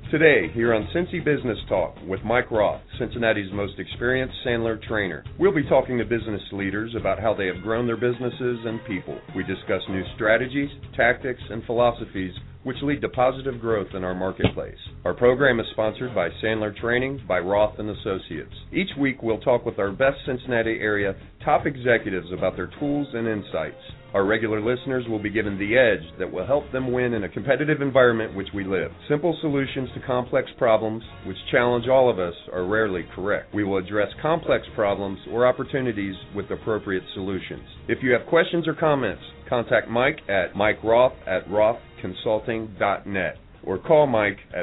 Today, here on Cincy Business Talk with Mike Roth, Cincinnati's most experienced Sandler trainer. We'll be talking to business leaders about how they have grown their businesses and people. We discuss new strategies, tactics, and philosophies which lead to positive growth in our marketplace. Our program is sponsored by Sandler Training by Roth & Associates. Each week, we'll talk with our best Cincinnati area top executives about their tools and insights. Our regular listeners will be given the edge that will help them win in a competitive environment which we live. Simple solutions to complex problems, which challenge all of us, are rarely correct. We will address complex problems or opportunities with appropriate solutions. If you have questions or comments, contact Mike at mikeroth@rothconsulting.net or call Mike at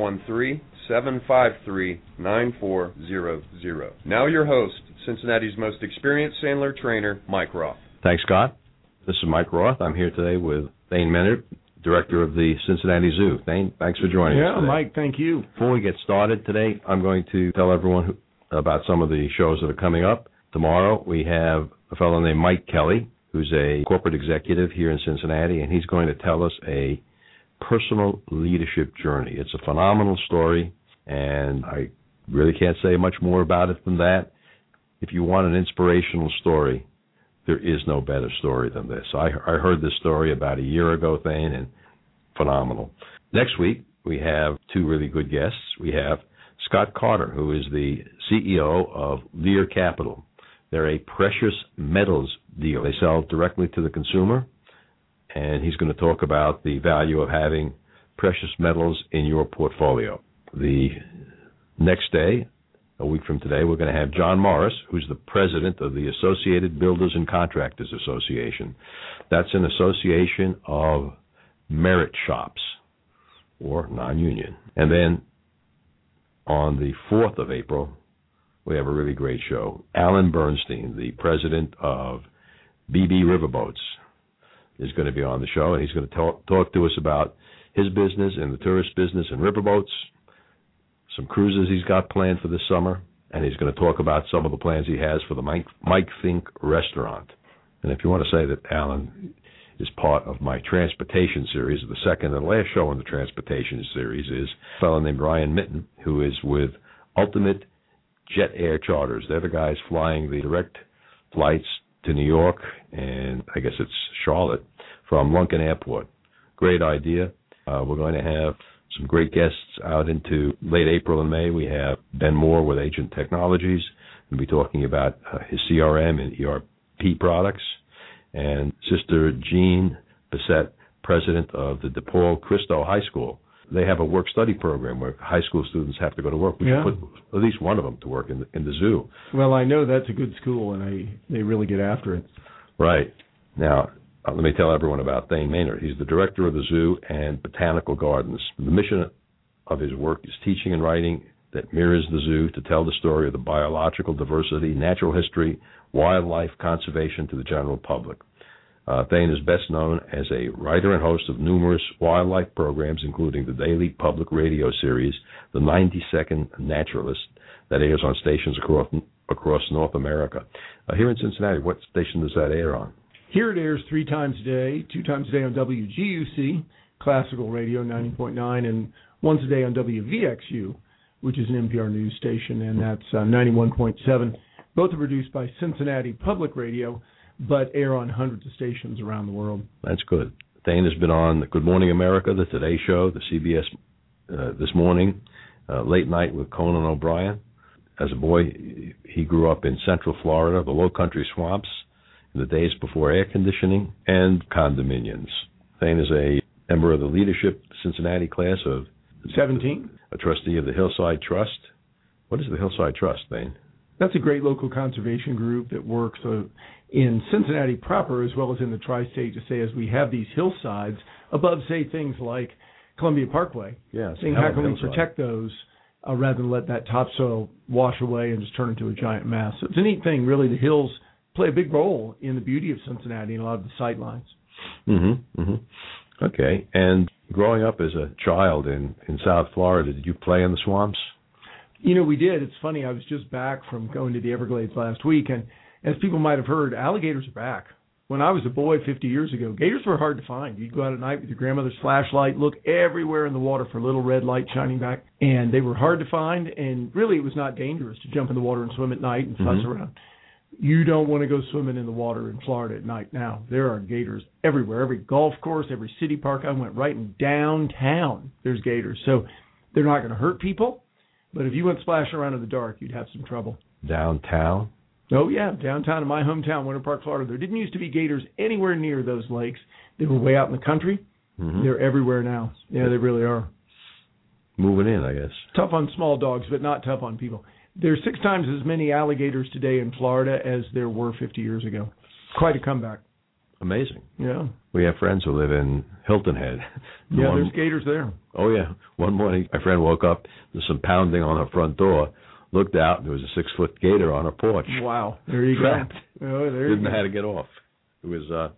513-753-9400. Now your host, Cincinnati's most experienced Sandler trainer, Mike Roth. Thanks, Scott. This is Mike Roth. I'm here today with Thane Menard, Director of the Cincinnati Zoo. Thane, thanks for joining us today. Yeah, Mike, thank you. Before we get started today, I'm going to tell everyone about some of the shows that are coming up. Tomorrow we have a fellow named Mike Kelly, who's a corporate executive here in Cincinnati, and he's going to tell us a personal leadership journey. It's a phenomenal story, and I really can't say much more about it than that. If you want an inspirational story, there is no better story than this. I heard this story about a year ago, Thane, and phenomenal. Next week, we have two really good guests. We have Scott Carter, who is the CEO of Lear Capital. They're a precious metals deal. They sell directly to the consumer, and he's going to talk about the value of having precious metals in your portfolio. The next day, a week from today, we're going to have John Morris, who's the president of the Associated Builders and Contractors Association. That's an association of merit shops, or non-union. And then on the 4th of April, we have a really great show. Alan Bernstein, the president of BB Riverboats, is going to be on the show, and he's going to talk to us about his business and the tourist business and riverboats, some cruises he's got planned for this summer, and he's going to talk about some of the plans he has for the Mike Fink restaurant. And if you want to say that Alan is part of my transportation series, the second and last show in the transportation series is a fellow named Ryan Mitten, who is with Ultimate Jet Air Charters. They're the guys flying the direct flights to New York, and I guess it's Charlotte, from Lunken Airport. Great idea. We're going to have some great guests out into late April and May. We have Ben Moore with Agent Technologies. We'll be talking about his CRM and ERP products. And Sister Jean Bissett, president of the DePaul Cristo High School. They have a work-study program where high school students have to go to work. We should put at least one of them to work in the zoo. Well, I know that's a good school, and they really get after it. Right. Now, let me tell everyone about Thane Menard. He's the director of the zoo and botanical gardens. The mission of his work is teaching and writing that mirrors the zoo to tell the story of the biological diversity, natural history, wildlife conservation to the general public. Thane is best known as a writer and host of numerous wildlife programs, including the daily public radio series, The 90-Second Naturalist, that airs on stations across North America. Here in Cincinnati, what station does that air on? Here it airs 3 times a day, 2 times a day on WGUC, classical radio 90.9, and once a day on WVXU, which is an NPR news station, and that's 91.7. Both are produced by Cincinnati Public Radio, but air on hundreds of stations around the world. That's good. Thane has been on Good Morning America, the Today Show, the CBS This Morning, Late Night with Conan O'Brien. As a boy, he grew up in Central Florida, the low country swamps, in the days before air conditioning and condominiums. Thane is a member of the leadership Cincinnati class of 17, a trustee of the Hillside Trust. What is the Hillside Trust, Thane? That's a great local conservation group that works in Cincinnati proper as well as in the tri-state to say as we have these hillsides above, say, things like Columbia Parkway, saying how can we protect those rather than let that topsoil wash away and just turn into a giant mess. So it's a neat thing, really. The hills play a big role in the beauty of Cincinnati and a lot of the sight lines. Okay. And growing up as a child in South Florida, did you play in the swamps? You know, we did. It's funny. I was just back from going to the Everglades last week, and as people might have heard, alligators are back. when I was a boy 50 years ago, gators were hard to find. You'd go out at night with your grandmother's flashlight, look everywhere in the water for little red light shining back, and they were hard to find, and really it was not dangerous to jump in the water and swim at night and fuss around. You don't want to go swimming in the water in Florida at night now. There are gators everywhere. Every golf course, every city park. I went right in downtown. There's gators. So they're not going to hurt people. But if you went splashing around in the dark, you'd have some trouble. Downtown? Oh, yeah. Downtown in my hometown, Winter Park, Florida. There didn't used to be gators anywhere near those lakes. They were way out in the country. They're everywhere now. Yeah, they really are. Moving in, I guess. Tough on small dogs, but not tough on people. There's 6 times as many alligators today in Florida as there were 50 years ago. Quite a comeback. Amazing. Yeah. We have friends who live in Hilton Head. Yeah, there's gators there. Oh, yeah. One morning, my friend woke up, there's some pounding on her front door, looked out, and there was a 6-foot gator on her porch. Wow. There you Trapped. go. Oh, there Didn't know how to get off. It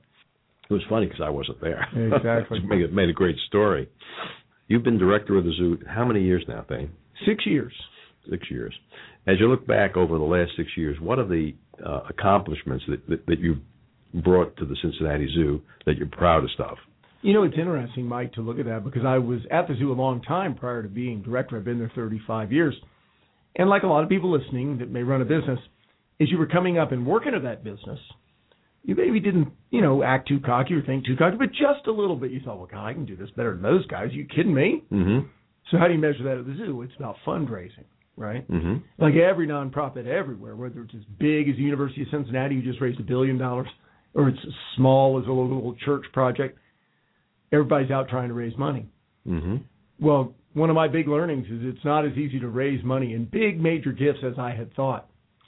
was funny because I wasn't there. Exactly. It made a great story. You've been director of the zoo how many years now, Thane? 6 years. 6 years. As you look back over the last 6 years, what are the accomplishments that you've brought to the Cincinnati Zoo that you're proudest of? You know, it's interesting, Mike, to look at that because I was at the zoo a long time prior to being director. I've been there 35 years. And like a lot of people listening that may run a business, as you were coming up and working at that business, you maybe didn't, act too cocky or think too cocky, but just a little bit. You thought, well, God, I can do this better than those guys. Are you kidding me? Mm-hmm. So how do you measure that at the zoo? It's about fundraising. Right? Mm-hmm. Like every nonprofit everywhere, whether it's as big as the University of Cincinnati, who just raised $1 billion, or it's as small as a local church project, everybody's out trying to raise money. Mm-hmm. Well, one of my big learnings is it's not as easy to raise money in big major gifts as I had thought.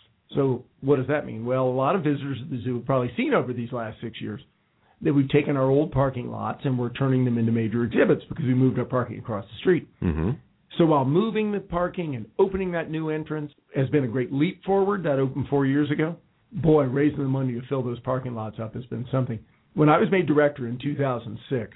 So what does that mean? Well, a lot of visitors at the zoo have probably seen over these last 6 years that we've taken our old parking lots and we're turning them into major exhibits because we moved our parking across the street. Mm-hmm. So while moving the parking and opening that new entrance has been a great leap forward, that opened 4 years ago, boy, raising the money to fill those parking lots up has been something. When I was made director in 2006,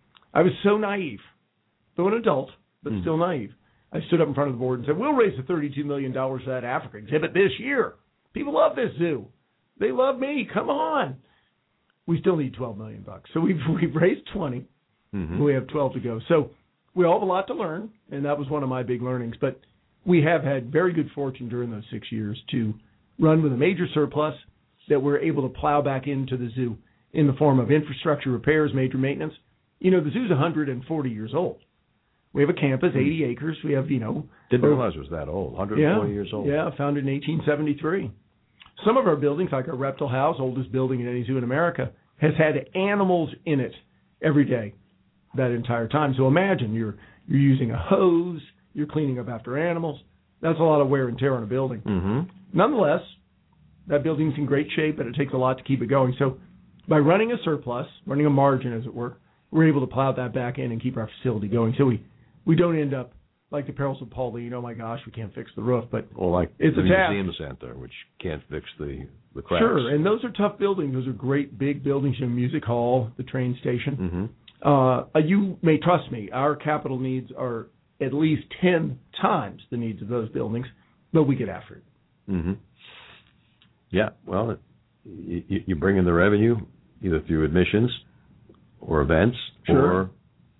I was so naive, though an adult, but still naive. I stood up in front of the board and said, we'll raise the $32 million for that Africa exhibit this year. People love this zoo. They love me. Come on. We still need $12 million. So we've raised 20. Mm-hmm. We have 12 to go. So we all have a lot to learn, and that was one of my big learnings. But we have had very good fortune during those 6 years to run with a major surplus that we're able to plow back into the zoo in the form of infrastructure repairs, major maintenance. The zoo's 140 years old. We have a campus, 80 acres. We have, Didn't realize it was that old, 140 years old. Yeah, founded in 1873. Some of our buildings, like our reptile house, oldest building in any zoo in America, has had animals in it every day that entire time. So imagine you're using a hose, you're cleaning up after animals. That's a lot of wear and tear on a building. Mm-hmm. Nonetheless, that building's in great shape, and it takes a lot to keep it going. So by running a surplus, running a margin, as it were, we're able to plow that back in and keep our facility going. So we don't end up like the perils of Pauline. Oh, my gosh, we can't fix the roof. But or like it's the a task. museum center, which can't fix the cracks. Sure, and those are tough buildings. Those are great big buildings, music hall, the train station. Mm-hmm. You may trust me, our capital needs are at least 10 times the needs of those buildings, but we get after it. Mm-hmm. Yeah, well, you bring in the revenue either through admissions or events. Sure. Or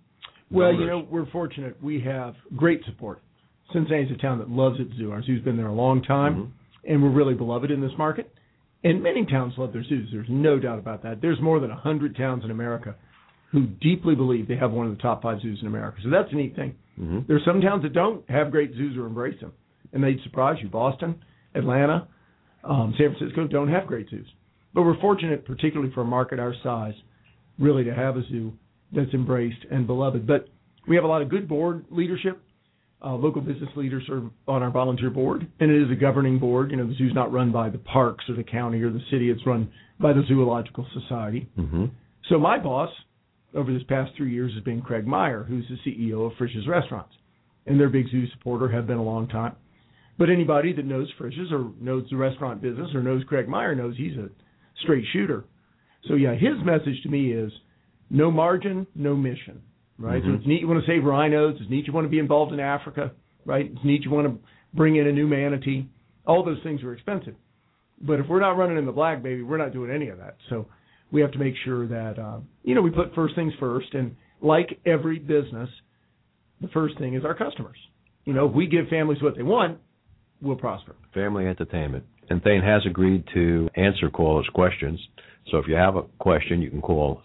well, we're fortunate. We have great support. Cincinnati's a town that loves its zoo. Our zoo's been there a long time, and we're really beloved in this market. And many towns love their zoos. There's no doubt about that. There's more than 100 towns in America who deeply believe they have one of the top 5 zoos in America. So that's a neat thing. Mm-hmm. There's some towns that don't have great zoos or embrace them, and they'd surprise you. Boston, Atlanta, San Francisco don't have great zoos. But we're fortunate, particularly for a market our size, really to have a zoo that's embraced and beloved. But we have a lot of good board leadership. Local business leaders are on our volunteer board, and it is a governing board. The zoo's not run by the parks or the county or the city. It's run by the Zoological Society. Mm-hmm. So my boss over this past 3 years has been Craig Meyer, who's the CEO of Frisch's Restaurants. And they're a big zoo supporter, have been a long time. But anybody that knows Frisch's or knows the restaurant business or knows Craig Meyer knows he's a straight shooter. So, yeah, his message to me is no margin, no mission, right? Mm-hmm. So it's neat you want to save rhinos. It's neat you want to be involved in Africa, right? It's neat you want to bring in a new manatee. All those things are expensive. But if we're not running in the black, baby, we're not doing any of that. So we have to make sure that, we put first things first. And like every business, the first thing is our customers. If we give families what they want, we'll prosper. Family entertainment. And Thane has agreed to answer callers' questions. So if you have a question, you can call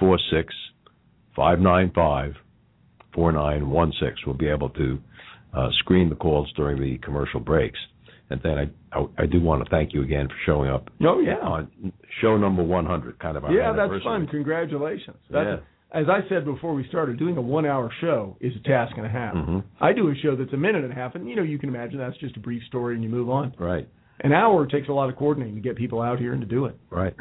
646-595-4916. We'll be able to screen the calls during the commercial breaks. And then I do want to thank you again for showing up. Oh, yeah. On show number 100, kind of our anniversary. That's fun. Congratulations. As I said before we started, doing a 1-hour show is a task and a half. Mm-hmm. I do a show that's a minute and a half, and, you can imagine that's just a brief story and you move on. Right. An hour takes a lot of coordinating to get people out here and to do it. Right.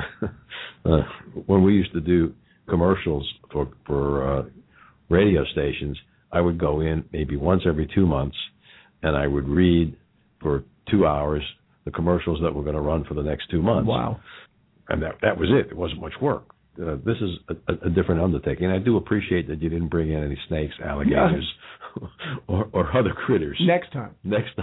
When we used to do commercials for radio stations, I would go in maybe once every 2 months, and I would read for 2 hours the commercials that were going to run for the next 2 months. Wow. And that was it. It wasn't much work. This is a different undertaking. And I do appreciate that you didn't bring in any snakes, alligators, or other critters. Next time.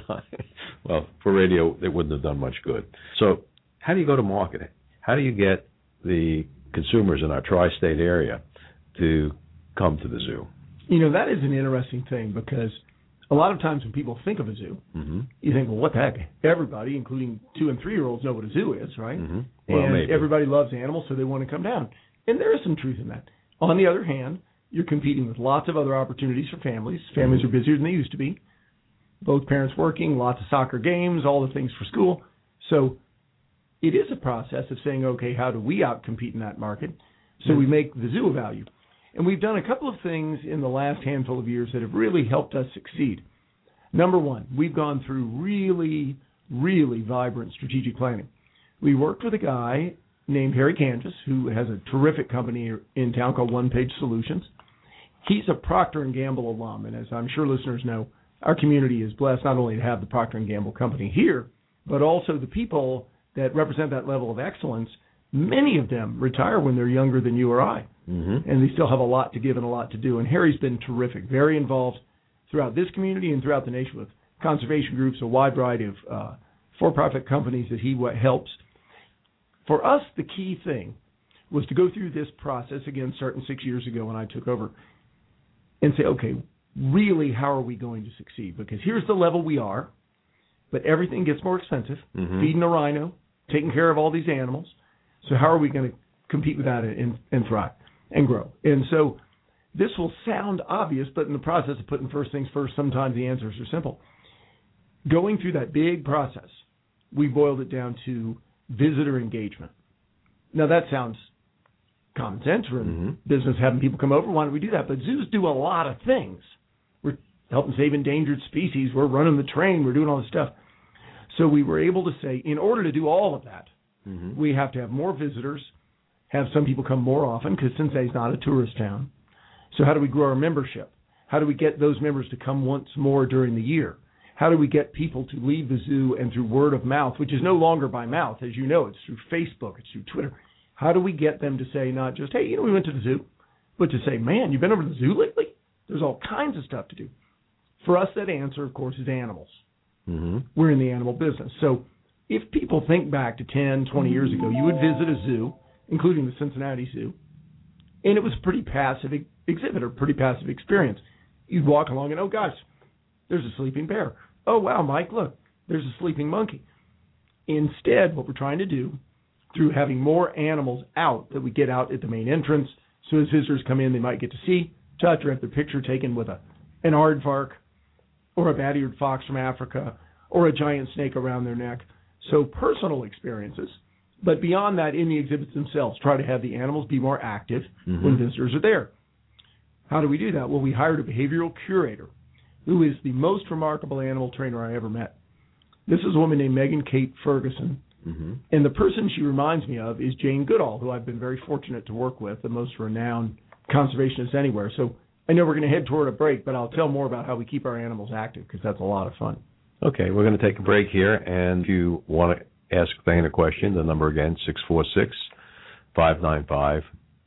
Well, for radio, it wouldn't have done much good. So how do you go to market? How do you get the consumers in our tri-state area to come to the zoo? That is an interesting thing because a lot of times when people think of a zoo, mm-hmm. you think, well, what the heck? Everybody, including 2- and 3-year-olds, know what a zoo is, right? Mm-hmm. Well, and maybe. Everybody loves animals, so they want to come down. And there is some truth in that. On the other hand, you're competing with lots of other opportunities for families. Families mm-hmm. are busier than they used to be. Both parents working, lots of soccer games, all the things for school. So it is a process of saying, okay, how do we out-compete in that market? So we make the zoo a value. And we've done a couple of things in the last handful of years that have really helped us succeed. Number one, we've gone through really, really vibrant strategic planning. We worked with a guy named Harry Candace, who has a terrific company in town called One Page Solutions. He's a Procter & Gamble alum, and as I'm sure listeners know, our community is blessed not only to have the Procter & Gamble company here, but also the people that represent that level of excellence. Many of them retire when they're younger than you or I, mm-hmm. and they still have a lot to give and a lot to do. And Harry's been terrific, very involved throughout this community and throughout the nation with conservation groups, a wide variety of for-profit companies that he helps. For us, the key thing was to go through this process, again, starting 6 years ago when I took over, and say, okay, really, how are we going to succeed? Because here's the level we are, but everything gets more expensive, mm-hmm. feeding a rhino, taking care of all these animals. So how are we going to compete with that and thrive and grow? And so this will sound obvious, but in the process of putting first things first, sometimes the answers are simple. Going through that big process, we boiled it down to visitor engagement. Now, that sounds common sense. We're in mm-hmm. business having people come over. Why don't we do that? But zoos do a lot of things. We're helping save endangered species. We're running the train. We're doing all this stuff. So we were able to say, in order to do all of that, mm-hmm. we have to have more visitors, have some people come more often, because Cincinnati's not a tourist town. So how do we grow our membership? How do we get those members to come once more during the year? How do we get people to leave the zoo and through word of mouth, which is no longer by mouth, as you know, it's through Facebook, it's through Twitter. How do we get them to say not just, hey, we went to the zoo, but to say, man, you've been over to the zoo lately? There's all kinds of stuff to do. For us, that answer, of course, is animals. Mm-hmm. We're in the animal business. So if people think back to 10, 20 years ago, you would visit a zoo, including the Cincinnati Zoo, and it was a pretty passive exhibit or pretty passive experience. You'd walk along and, oh, gosh, there's a sleeping bear. Oh, wow, Mike, look, there's a sleeping monkey. Instead, what we're trying to do, through having more animals out that we get out at the main entrance, so as visitors come in, they might get to see, touch, or have their picture taken with an aardvark or a bat-eared fox from Africa or a giant snake around their neck. So personal experiences. But beyond that, in the exhibits themselves, try to have the animals be more active mm-hmm. when visitors are there. How do we do that? Well, we hired a behavioral curator who is the most remarkable animal trainer I ever met. This is a woman named Megan Kate Ferguson. Mm-hmm. And the person she reminds me of is Jane Goodall, who I've been very fortunate to work with, the most renowned conservationist anywhere. So I know we're going to head toward a break, but I'll tell more about how we keep our animals active because that's a lot of fun. Okay, we're going to take a break here. And if you want to ask Thane a question, the number again, 646-595-4916.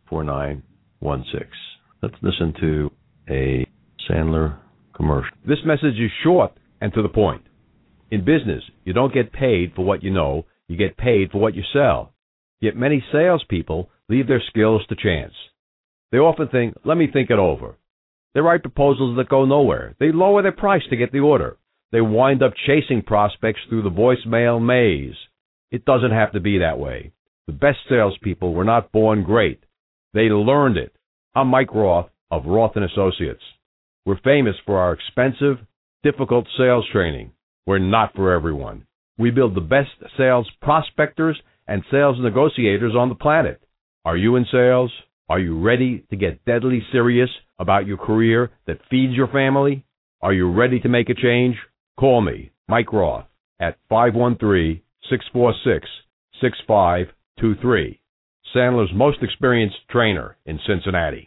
Let's listen to a Sandler commercial. This message is short and to the point. In business, you don't get paid for what you know, you get paid for what you sell. Yet many salespeople leave their skills to chance. They often think, let me think it over. They write proposals that go nowhere. They lower their price to get the order. They wind up chasing prospects through the voicemail maze. It doesn't have to be that way. The best salespeople were not born great. They learned it. I'm Mike Roth of Roth & Associates. We're famous for our expensive, difficult sales training. We're not for everyone. We build the best sales prospectors and sales negotiators on the planet. Are you in sales? Are you ready to get deadly serious about your career that feeds your family? Are you ready to make a change? Call me, Mike Roth, at 513-646-6523. Sandler's most experienced trainer in Cincinnati,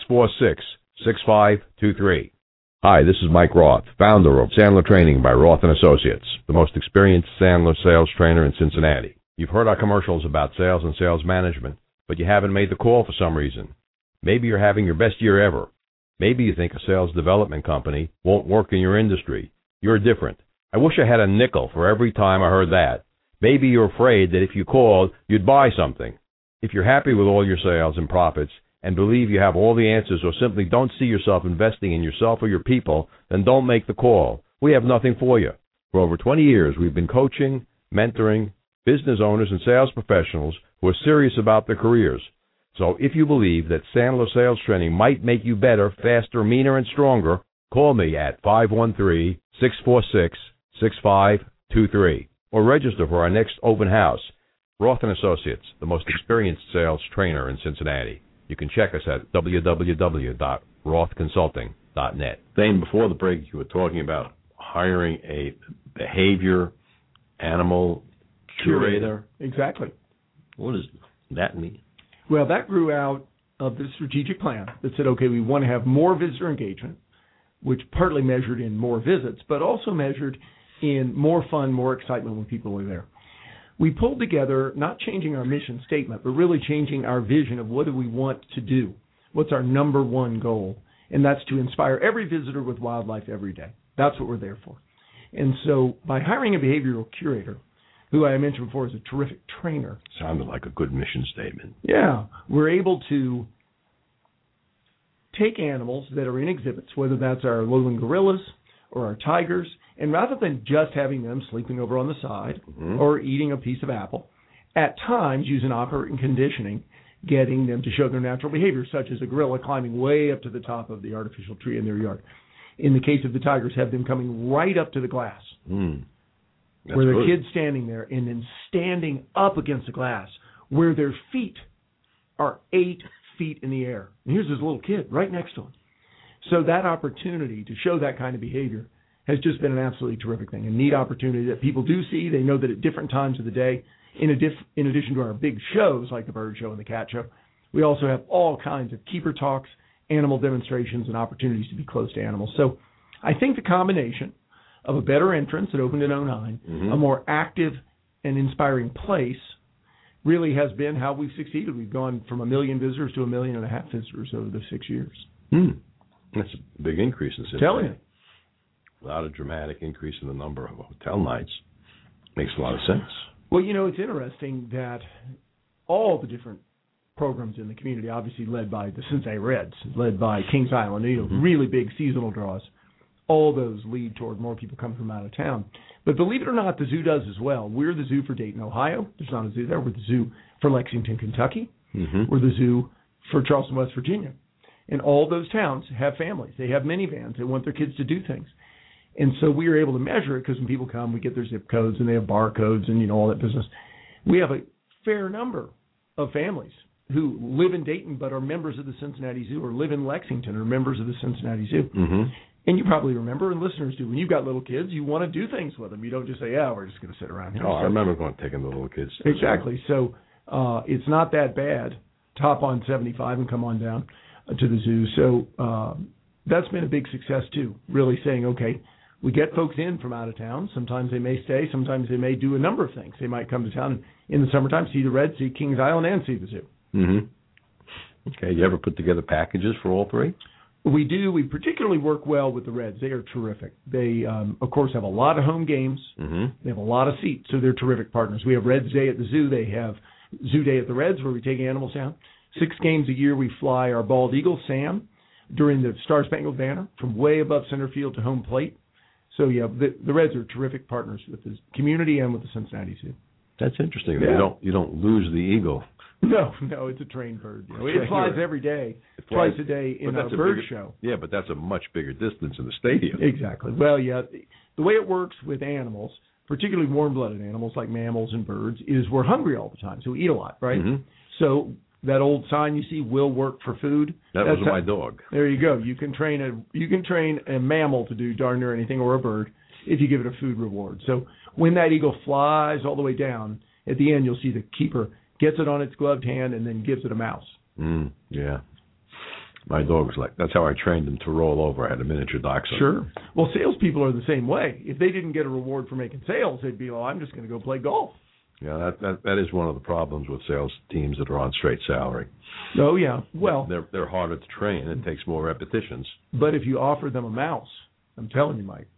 646-6523. Hi, this is Mike Roth, founder of Sandler Training by Roth & Associates, the most experienced Sandler sales trainer in Cincinnati. You've heard our commercials about sales and sales management, but you haven't made the call for some reason. Maybe you're having your best year ever. Maybe you think a sales development company won't work in your industry. You're different. I wish I had a nickel for every time I heard that. Maybe you're afraid that if you called, you'd buy something. If you're happy with all your sales and profits and believe you have all the answers or simply don't see yourself investing in yourself or your people, then don't make the call. We have nothing for you. For over 20 years, we've been coaching, mentoring business owners and sales professionals who are serious about their careers. So if you believe that Sandler sales training might make you better, faster, meaner, and stronger, call me at 513-646-6523 or register for our next open house. Roth & Associates, the most experienced sales trainer in Cincinnati. You can check us at www.rothconsulting.net. Thane, before the break, you were talking about hiring a behavior animal curator. Exactly. What does that mean? Well, that grew out of the strategic plan that said, okay, we want to have more visitor engagement, which partly measured in more visits, but also measured in more fun, more excitement when people are there. We pulled together, not changing our mission statement, but really changing our vision of what do we want to do. What's our number one goal? And that's to inspire every visitor with wildlife every day. That's what we're there for. And so by hiring a behavioral curator, who I mentioned before is a terrific trainer. Sounded like a good mission statement. Yeah. We're able to take animals that are in exhibits, whether that's our lowland gorillas or our tigers, and rather than just having them sleeping over on the side or eating a piece of apple, at times using operant and conditioning, getting them to show their natural behavior, such as a gorilla climbing way up to the top of the artificial tree in their yard. In the case of the tigers, have them coming right up to the glass. Where the kid's standing there and then standing up against the glass where their feet are 8 feet in the air. And here's this little kid right next to him. So that opportunity to show that kind of behavior has just been an absolutely terrific thing, a neat opportunity that people do see. They know that at different times of the day, in addition to our big shows like the bird show and the cat show, we also have all kinds of keeper talks, animal demonstrations, and opportunities to be close to animals. So I think the combination of a better entrance that opened in 2009, a more active and inspiring place, really has been how we've succeeded. We've gone from 1 million visitors to 1.5 million visitors over the 6 years. That's a big increase in Cincinnati. Telling you. A lot of dramatic increase in the number of hotel nights. Makes a lot of sense. Well, you know, it's interesting that all the different programs in the community, obviously led by the Cincinnati Reds, led by Kings Island, really big seasonal draws, all those lead toward more people coming from out of town. But believe it or not, the zoo does as well. We're the zoo for Dayton, Ohio. There's not a zoo there. We're the zoo for Lexington, Kentucky. We're the zoo for Charleston, West Virginia. And all those towns have families. They have minivans. They want their kids to do things. And so we are able to measure it because when people come, we get their zip codes and they have barcodes and, all that business. We have a fair number of families who live in Dayton but are members of the Cincinnati Zoo, or live in Lexington or members of the Cincinnati Zoo. And you probably remember, and listeners do, when you've got little kids, you want to do things with them. You don't just say, we're just going to sit around here. Oh, I remember taking the little kids. Exactly. So it's not that bad to hop on 75 and come on down to the zoo. So that's been a big success, too, really saying, okay, we get folks in from out of town. Sometimes they may stay. Sometimes they may do a number of things. They might come to town and in the summertime, see the Reds, see Kings Island, and see the zoo. Okay. You ever put together packages for all three? We do. We particularly work well with the Reds. They are terrific. They, of course, have a lot of home games. They have a lot of seats, so they're terrific partners. We have Reds Day at the zoo. They have Zoo Day at the Reds, where we take animals down. 6 games a year we fly our bald eagle, Sam, during the Star Spangled Banner from way above center field to home plate. So, yeah, the Reds are terrific partners with the community and with the Cincinnati Zoo. That's interesting. Yeah. You don't lose the eagle. No, it's a trained bird. It flies every day, twice a day in a bird show. Yeah, but that's a much bigger distance in the stadium. Exactly. Well, yeah, the way it works with animals, particularly warm-blooded animals like mammals and birds, is we're hungry all the time, so we eat a lot, right? Mm-hmm. So that old sign you see, will work for food. That's was my dog. There you go. You can train a mammal to do darn near anything, or a bird, if you give it a food reward. So when that eagle flies all the way down, at the end you'll see the keeper gets it on its gloved hand and then gives it a mouse. Yeah. My dog's like, that's how I trained him to roll over. I had a miniature dachshund. Sure. Well, salespeople are the same way. If they didn't get a reward for making sales, they'd be, I'm just going to go play golf. Yeah, that is one of the problems with sales teams that are on straight salary. Oh, yeah. Well, they're harder to train. It takes more repetitions. But if you offer them a mouse, I'm telling you, Mike.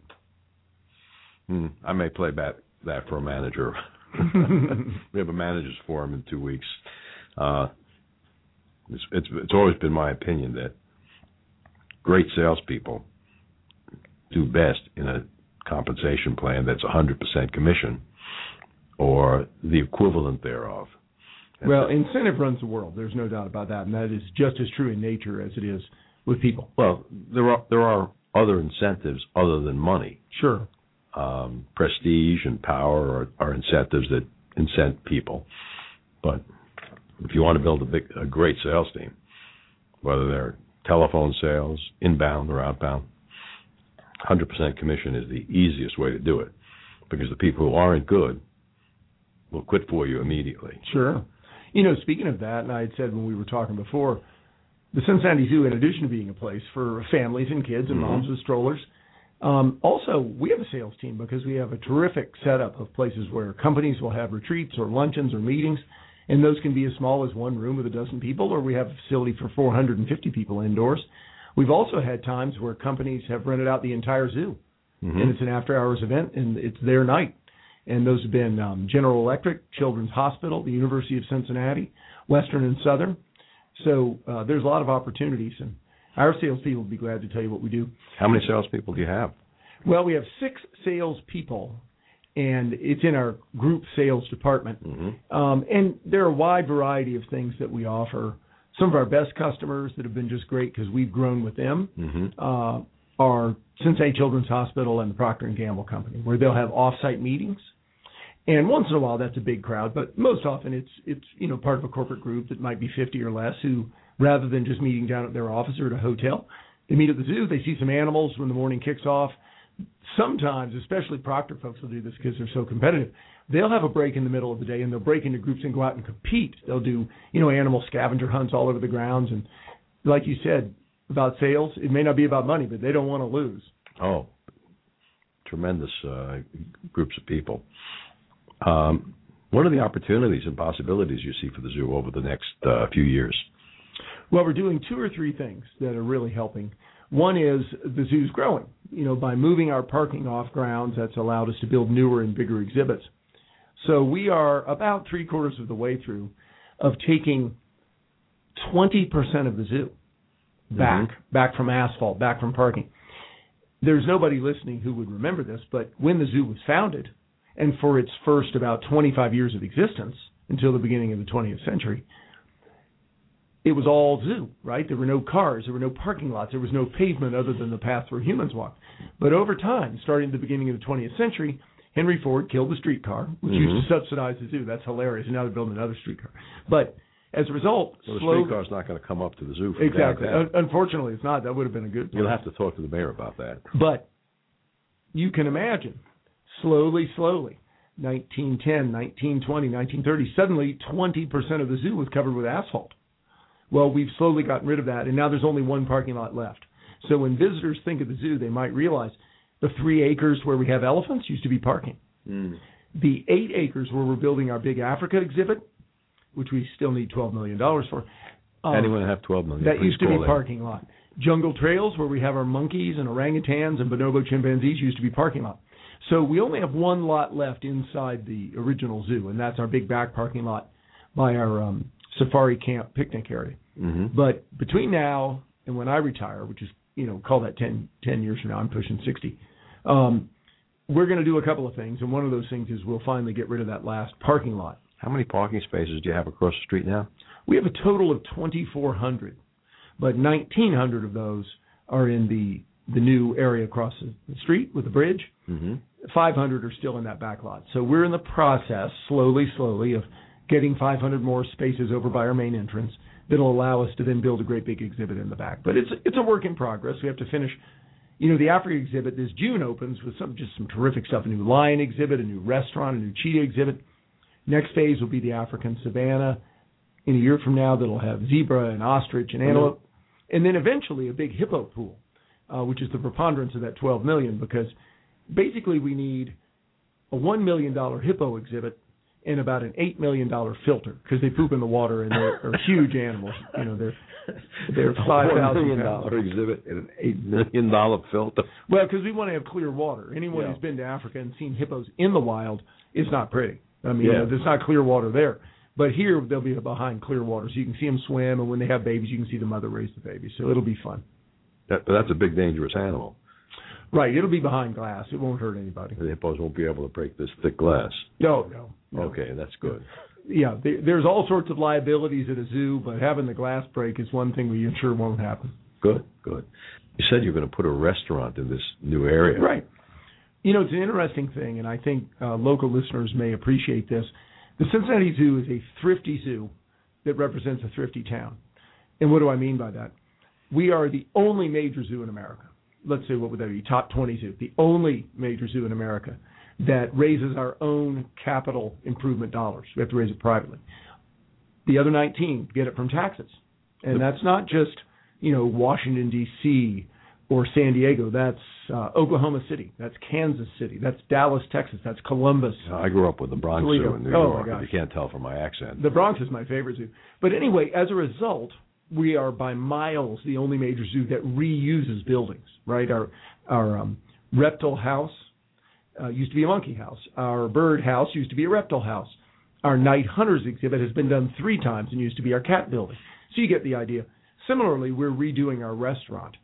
I may play that for a manager. We have a manager's forum in 2 weeks. It's always been my opinion that great salespeople do best in a compensation plan that's 100% commission or the equivalent thereof. Well, incentive runs the world. There's no doubt about that, and that is just as true in nature as it is with people. Well, there are other incentives other than money. Sure. Prestige and power are incentives that incent people. But if you want to build a great sales team, whether they're telephone sales, inbound or outbound, 100% commission is the easiest way to do it, because the people who aren't good will quit for you immediately. Sure. Speaking of that, and I had said when we were talking before, the Cincinnati Zoo, in addition to being a place for families and kids and moms with strollers, also, we have a sales team because we have a terrific setup of places where companies will have retreats or luncheons or meetings, and those can be as small as one room with a dozen people, or we have a facility for 450 people indoors. We've also had times where companies have rented out the entire zoo, and it's an after-hours event, and it's their night. And those have been General Electric, Children's Hospital, the University of Cincinnati, Western and Southern. So there's a lot of opportunities, and our salespeople will be glad to tell you what we do. How many salespeople do you have? Well, we have 6 salespeople, and it's in our group sales department. And there are a wide variety of things that we offer. Some of our best customers that have been just great because we've grown with them are Cincinnati Children's Hospital and the Procter & Gamble Company, where they'll have off-site meetings. And once in a while, that's a big crowd, but most often it's part of a corporate group that might be 50 or less who, rather than just meeting down at their office or at a hotel, they meet at the zoo, they see some animals when the morning kicks off. Sometimes, especially Procter folks will do this because they're so competitive, they'll have a break in the middle of the day and they'll break into groups and go out and compete. They'll do, animal scavenger hunts all over the grounds. And like you said about sales, it may not be about money, but they don't want to lose. Oh, tremendous groups of people. What are the opportunities and possibilities you see for the zoo over the next few years? Well, we're doing 2 or 3 things that are really helping. One is the zoo's growing. By moving our parking off grounds, that's allowed us to build newer and bigger exhibits. So we are about 3/4 of the way through of taking 20% of the zoo back from asphalt, back from parking. There's nobody listening who would remember this, but when the zoo was founded, and for its first about 25 years of existence until the beginning of the 20th century, it was all zoo, right? There were no cars, there were no parking lots, there was no pavement other than the path where humans walked. But over time, starting at the beginning of the 20th century, Henry Ford killed the streetcar, which used to subsidize the zoo. That's hilarious. And now they're building another streetcar. But as a result, the streetcar's not going to come up to the zoo from exactly. downtown. Unfortunately, it's not. That would have been a good place. You'll have to talk to the mayor about that. But you can imagine, slowly, 1910, 1920, 1930, suddenly 20% of the zoo was covered with asphalt. Well, we've slowly gotten rid of that, and now there's only one parking lot left. So when visitors think of the zoo, they might realize the 3 acres where we have elephants used to be parking. The 8 acres where we're building our big Africa exhibit, which we still need $12 million for. Anyone have $12 million? That used to be parking lot. Jungle Trails, where we have our monkeys and orangutans and bonobo chimpanzees, used to be parking lot. So we only have 1 lot left inside the original zoo, and that's our big back parking lot. by our safari camp picnic area. Mm-hmm. But between now and when I retire, which is, call that 10 years from now, I'm pushing 60, we're going to do a couple of things. And one of those things is we'll finally get rid of that last parking lot. How many parking spaces do you have across the street now? We have a total of 2,400, but 1,900 of those are in the new area across the street with the bridge. Mm-hmm. 500 are still in that back lot. So we're in the process, slowly, of getting 500 more spaces over by our main entrance that'll allow us to then build a great big exhibit in the back. But it's a work in progress. We have to finish. The Africa exhibit this June opens with some terrific stuff, a new lion exhibit, a new restaurant, a new cheetah exhibit. Next phase will be the African savanna. In a year from now, that'll have zebra and ostrich and antelope. Mm-hmm. And then eventually a big hippo pool, which is the preponderance of that $12 million, because basically we need a $1 million hippo exhibit and about an $8 million filter, because they poop in the water and they're huge animals. They're 5,000 $1 million exhibit and an $8 million filter. Well, because we want to have clear water. Anyone who's been to Africa and seen hippos in the wild is not pretty. I mean, there's not clear water there. But here they'll be behind clear water, so you can see them swim, and when they have babies, you can see the mother raise the baby. So it'll be fun. But that's a big, dangerous animal. Right. It'll be behind glass. It won't hurt anybody. The hippos won't be able to break this thick glass. No. Okay, that's good. Yeah, there's all sorts of liabilities at a zoo, but having the glass break is one thing we ensure won't happen. Good. You said you're going to put a restaurant in this new area. Right. It's an interesting thing, and I think local listeners may appreciate this. The Cincinnati Zoo is a thrifty zoo that represents a thrifty town. And what do I mean by that? We are the only major zoo in America. Let's say, what would that be? Top 20 zoo. The only major zoo in America that raises our own capital improvement dollars. We have to raise it privately. The other 19 get it from taxes. And that's not just, Washington, D.C., or San Diego. That's Oklahoma City. That's Kansas City. That's Dallas, Texas. That's Columbus. I grew up with the Bronx Zoo in New York. You can't tell from my accent. The Bronx is my favorite zoo. But anyway, as a result, we are by miles the only major zoo that reuses buildings, right? Our reptile house used to be a monkey house. Our bird house used to be a reptile house. Our night hunters exhibit has been done 3 times and used to be our cat building. So you get the idea. Similarly, we're redoing our restaurant.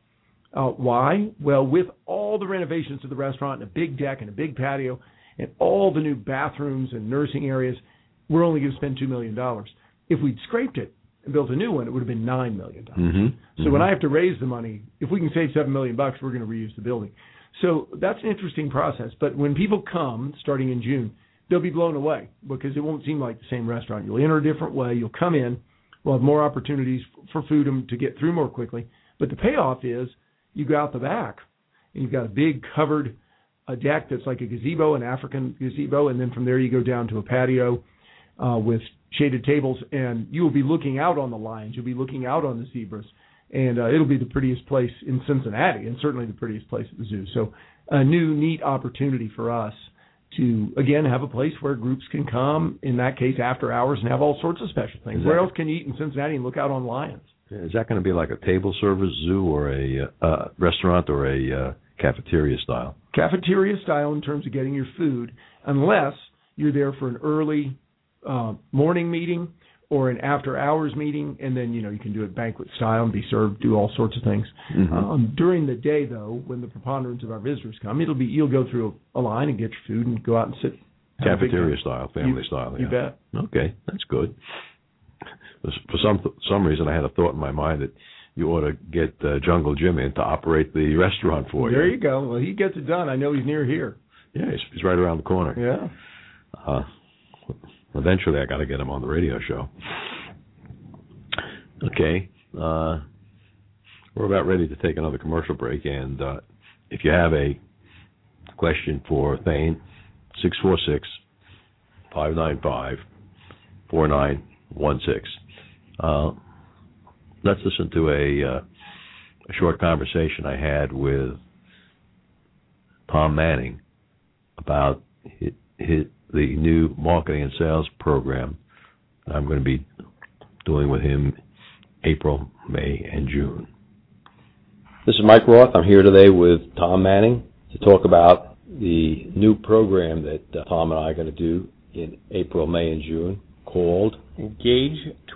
Why? Well, with all the renovations to the restaurant and a big deck and a big patio and all the new bathrooms and nursing areas, we're only going to spend $2 million. If we'd scraped it and built a new one, it would have been $9 million. Mm-hmm. So when I have to raise the money, if we can save $7 million, we're going to reuse the building. So that's an interesting process. But when people come, starting in June, they'll be blown away because it won't seem like the same restaurant. You'll enter a different way. You'll come in. We'll have more opportunities for food to get through more quickly. But the payoff is you go out the back, and you've got a big covered deck that's like a gazebo, an African gazebo, and then from there you go down to a patio with shaded tables, and you will be looking out on the lions. You'll be looking out on the zebras, and it'll be the prettiest place in Cincinnati, and certainly the prettiest place at the zoo. So a new, neat opportunity for us to, again, have a place where groups can come, in that case after hours, and have all sorts of special things. Where else can you eat in Cincinnati and look out on lions? Is that going to be like a table service zoo or a restaurant or a cafeteria style? Cafeteria style in terms of getting your food, unless you're there for an early morning meeting or an after-hours meeting, and then, you can do it banquet style and be served, do all sorts of things. Mm-hmm. During the day, though, when the preponderance of our visitors come, you'll go through a line and get your food and go out and sit. Cafeteria style, family style. You bet. Okay, that's good. For some reason, I had a thought in my mind that you ought to get Jungle Jim in to operate the restaurant for you. There you go. Well, he gets it done. I know he's near here. Yeah, he's right around the corner. Yeah. Eventually, I got to get him on the radio show. Okay. We're about ready to take another commercial break, and if you have a question for Thane, 646-595-4916. Let's listen to a short conversation I had with Tom Manning about the new marketing and sales program I'm going to be doing with him April, May, and June. This is Mike Roth. I'm here today with Tom Manning to talk about the new program that Tom and I are going to do in April, May, and June called Engage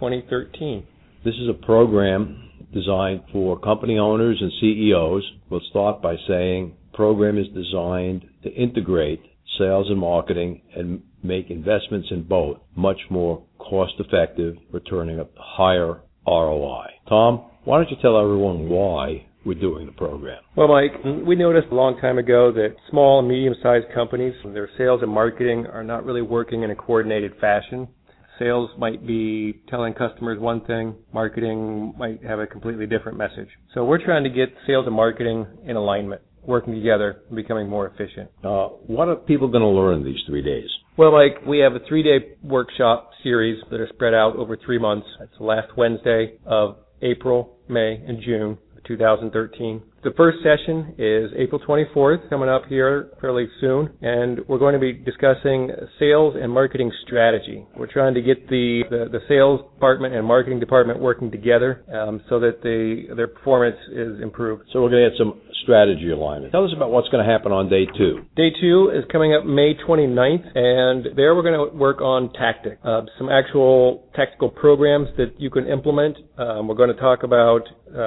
2013. This is a program designed for company owners and CEOs. We'll start by saying the program is designed to integrate sales and marketing and make investments in both much more cost-effective, returning a higher ROI. Tom, why don't you tell everyone why we're doing the program? Well, Mike, we noticed a long time ago that small and medium-sized companies, their sales and marketing are not really working in a coordinated fashion. Sales might be telling customers one thing, marketing might have a completely different message. So we're trying to get sales and marketing in alignment, working together, and becoming more efficient. What are people going to learn these 3 days? Well, Mike, we have a 3-day workshop series that are spread out over 3 months. It's the last Wednesday of April, May, and June of 2013. The first session is April 24th, coming up here fairly soon, and we're going to be discussing sales and marketing strategy. We're trying to get the sales department and marketing department working together so that their performance is improved. So we're going to get some strategy alignment. Tell us about what's going to happen on day 2. Day 2 is coming up May 29th, and there we're going to work on tactics, some actual tactical programs that you can implement. We're going to talk about,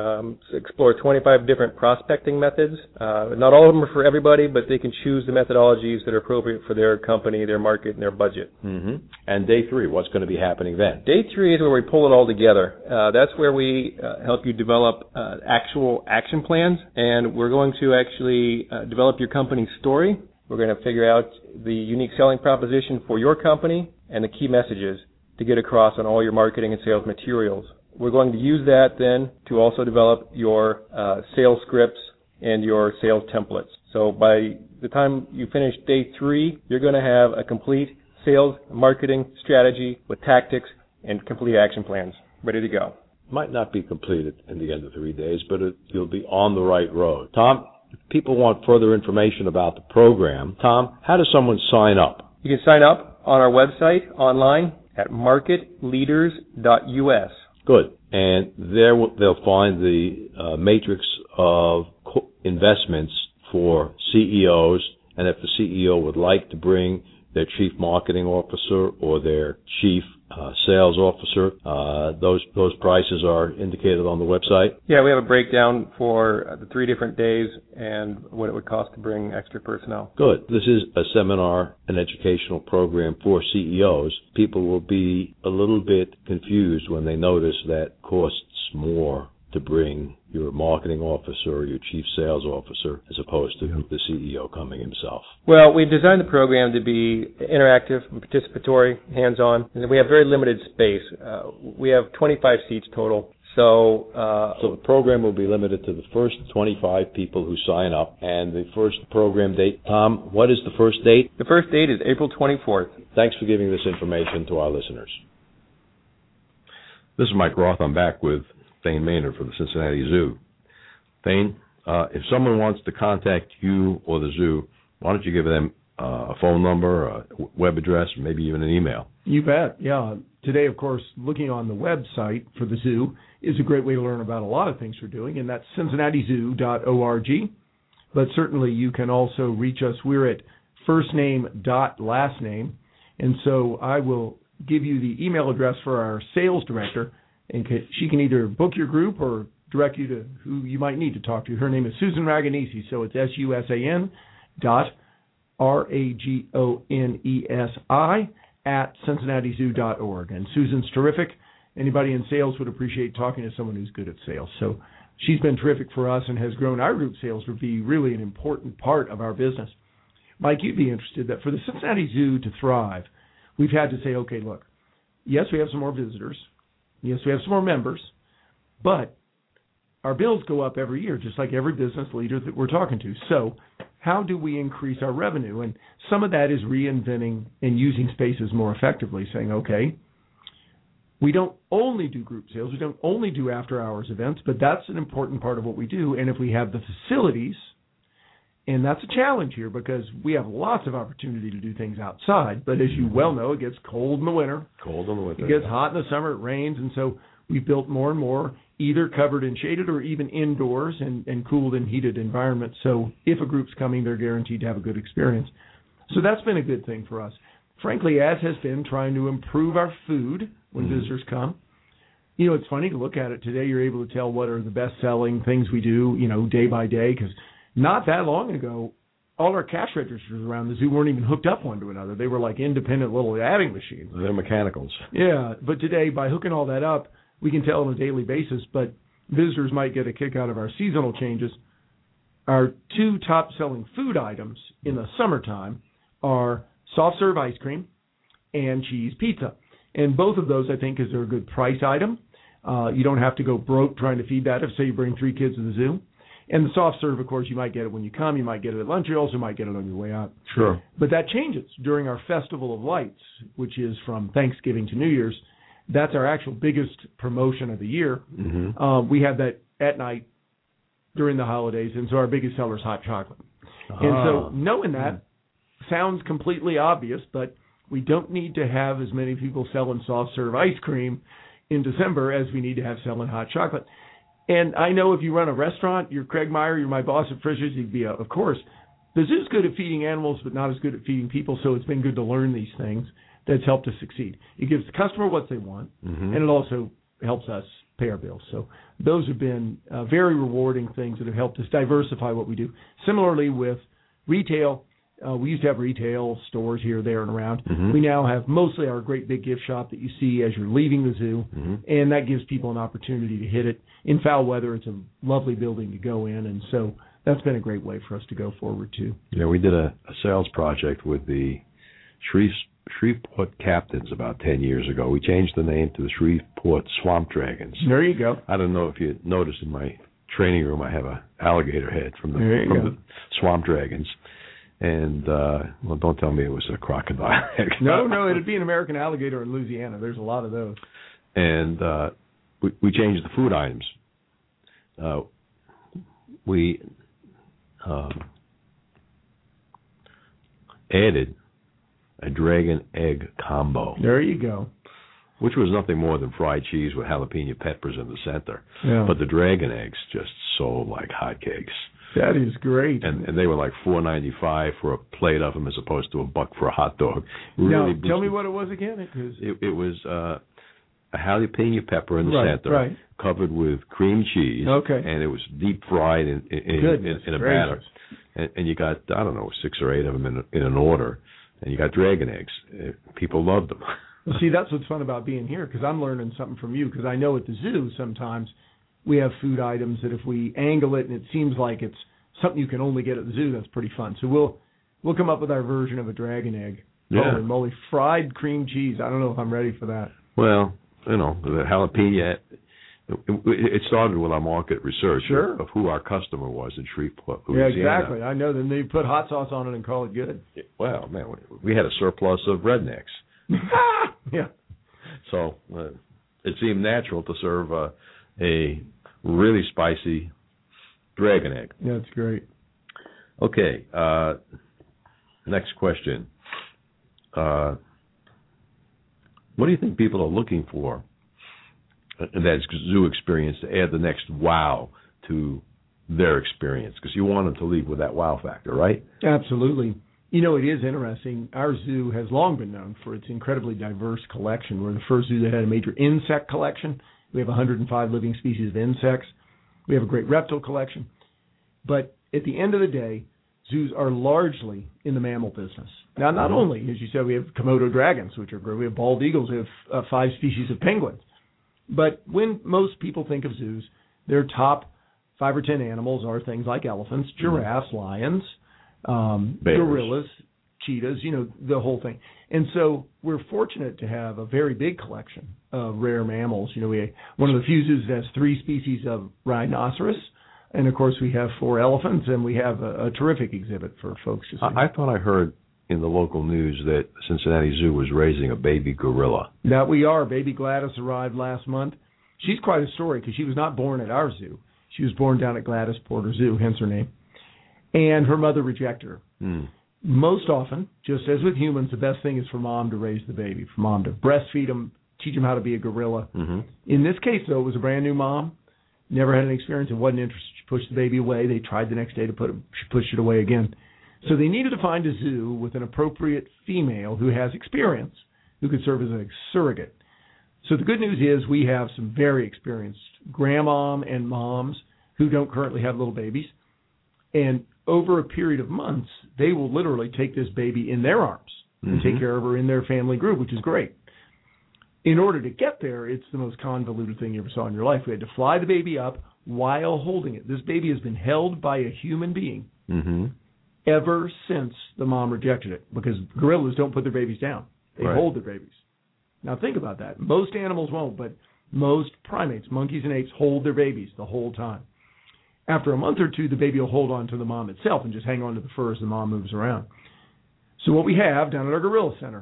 explore 25 different prospecting methods. Not all of them are for everybody, but they can choose the methodologies that are appropriate for their company, their market, and their budget. Mm-hmm. And day 3, what's going to be happening then? Day 3 is where we pull it all together. That's where we help you develop actual action plans, and we're going to actually develop your company's story. We're going to figure out the unique selling proposition for your company and the key messages to get across on all your marketing and sales materials. We're going to use that then to also develop your sales scripts and your sales templates. So by the time you finish day 3, you're going to have a complete sales marketing strategy with tactics and complete action plans ready to go. Might not be completed in the end of 3 days, but you'll be on the right road. Tom, if people want further information about the program, Tom, how does someone sign up? You can sign up on our website online at marketleaders.us. Good. And there they'll find the matrix of investments for CEOs, and if the CEO would like to bring their chief marketing officer or their chief sales officer, those prices are indicated on the website. Yeah, we have a breakdown for the 3 different days and what it would cost to bring extra personnel. Good. This is a seminar, an educational program for CEOs. People will be a little bit confused when they notice that it costs more to bring your marketing officer or your chief sales officer as opposed to the CEO coming himself. Well, we've designed the program to be interactive, participatory, hands-on, and we have very limited space. We have 25 seats total. So the program will be limited to the first 25 people who sign up. And the first program date, Tom, what is the first date? The first date is April 24th. Thanks for giving this information to our listeners. This is Mike Roth. I'm back with Thane Maynard for the Cincinnati Zoo. Thane, if someone wants to contact you or the zoo, why don't you give them a phone number, a web address, maybe even an email? You bet, yeah. Today, of course, looking on the website for the zoo is a great way to learn about a lot of things we're doing, and that's cincinnatizoo.org. But certainly you can also reach us. We're at firstname.lastname, and so I will give you the email address for our sales director, and she can either book your group or direct you to who you might need to talk to. Her name is Susan Raganesi, so it's SUSAN.RAGONESI at cincinnatizoo.org. And Susan's terrific. Anybody in sales would appreciate talking to someone who's good at sales. So she's been terrific for us and has grown our group sales to be really an important part of our business. Mike, you'd be interested that for the Cincinnati Zoo to thrive, we've had to say, okay, look, yes, we have some more visitors. Yes, we have some more members, but our bills go up every year, just like every business leader that we're talking to. So how do we increase our revenue? And some of that is reinventing and using spaces more effectively, saying, okay, we don't only do group sales, we don't only do after-hours events, but that's an important part of what we do. And if we have the facilities, and that's a challenge here because we have lots of opportunity to do things outside, but as you well know, it gets cold in the winter. It gets hot in the summer, it rains, and so we built more and more either covered and shaded or even indoors and cooled and heated environments. So if a group's coming, they're guaranteed to have a good experience. So that's been a good thing for us. frankly, as has been trying to improve our food when visitors come. It's funny to look at it today. You're able to tell what are the best-selling things we do, day by day, because not that long ago, all our cash registers around the zoo weren't even hooked up one to another. They were like independent little adding machines. They're mechanicals. Yeah, but today, by hooking all that up, we can tell on a daily basis, but visitors might get a kick out of our seasonal changes. Our 2 top-selling food items in the summertime are soft-serve ice cream and cheese pizza. And both of those, I think, is a good price item. You don't have to go broke trying to feed that if, say, you bring 3 kids to the zoo. And the soft serve, of course, you might get it when you come. You might get it at lunch. You also might get it on your way out. Sure. But that changes during our Festival of Lights, which is from Thanksgiving to New Year's. That's our actual biggest promotion of the year. Mm-hmm. We have that at night during the holidays, and so our biggest seller is hot chocolate. And so knowing that sounds completely obvious, but we don't need to have as many people selling soft-serve ice cream in December as we need to have selling hot chocolate. And I know if you run a restaurant, you're Craig Meyer, you're my boss at Frisch's, you'd be, of course. The zoo's good at feeding animals, but not as good at feeding people, so it's been good to learn these things. That's helped us succeed. It gives the customer what they want, and it also helps us pay our bills. So those have been very rewarding things that have helped us diversify what we do. Similarly with retail, we used to have retail stores here, there, and around. We now have mostly our great big gift shop that you see as you're leaving the zoo, and that gives people an opportunity to hit it. In foul weather, it's a lovely building to go in, and so that's been a great way for us to go forward, too. Yeah, we did a sales project with the Shreveport Captains about 10 years ago. We changed the name to the Shreveport Swamp Dragons. There you go. I don't know if you noticed in my training room I have an alligator head from the Swamp Dragons. And, don't tell me it was a crocodile. No, it'd be an American alligator in Louisiana. There's a lot of those. And we changed the food items. We added a dragon egg combo. There you go. Which was nothing more than fried cheese with jalapeno peppers in the center. Yeah. But the dragon eggs just sold like hotcakes. That is great. And they were like $4.95 for a plate of them as opposed to $1 for a hot dog. Really now, tell me what it was again. It was a jalapeno pepper in the center, covered with cream cheese. Okay. And it was deep fried in a batter. And you got, 6 or 8 of them in an order. And you got dragon eggs. People loved them. Well, see, that's what's fun about being here, because I'm learning something from you, because I know at the zoo sometimes we have food items that if we angle it and it seems like it's something you can only get at the zoo, that's pretty fun. So we'll come up with our version of a dragon egg. Yeah. Holy moly, fried cream cheese. I don't know if I'm ready for that. Well, the jalapeno, it started with our market research of who our customer was in Shreveport, Louisiana. Yeah, exactly. I know. Then they put hot sauce on it and call it good. Well, man, we had a surplus of rednecks. Yeah. So it seemed natural to serve a really spicy dragon egg. That's great. Okay. Next question. What do you think people are looking for in that zoo experience to add the next wow to their experience? Because you want them to leave with that wow factor, right? Absolutely. It is interesting. Our zoo has long been known for its incredibly diverse collection. We're the first zoo that had a major insect collection. We have 105 living species of insects. We have a great reptile collection. But at the end of the day, zoos are largely in the mammal business. Now, not only, as you said, we have Komodo dragons, which are great. We have bald eagles. We have 5 species of penguins. But when most people think of zoos, their top 5 or 10 animals are things like elephants, giraffes, lions, gorillas, cheetahs, the whole thing. And so we're fortunate to have a very big collection of rare mammals. One of the few zoos that has 3 species of rhinoceros, and of course we have 4 elephants, and we have a terrific exhibit for folks to see. I thought I heard in the local news that Cincinnati Zoo was raising a baby gorilla. That we are. Baby Gladys arrived last month. She's quite a story because she was not born at our zoo. She was born down at Gladys Porter Zoo, hence her name. And her mother rejected her. Most often, just as with humans, the best thing is for mom to raise the baby, for mom to breastfeed them, teach them how to be a gorilla. In this case, though, it was a brand new mom, never had an experience and wasn't interested. She pushed the baby away. They tried the next day to she pushed it away again. So they needed to find a zoo with an appropriate female who has experience, who could serve as a surrogate. So the good news is we have some very experienced grandmom and moms who don't currently have little babies. And over a period of months, they will literally take this baby in their arms and take care of her in their family group, which is great. In order to get there, it's the most convoluted thing you ever saw in your life. We had to fly the baby up while holding it. This baby has been held by a human being ever since the mom rejected it, because gorillas don't put their babies down. They hold their babies. Now think about that. Most animals won't, but most primates, monkeys and apes, hold their babies the whole time. After a month or two, the baby will hold on to the mom itself and just hang on to the fur as the mom moves around. So what we have down at our gorilla center,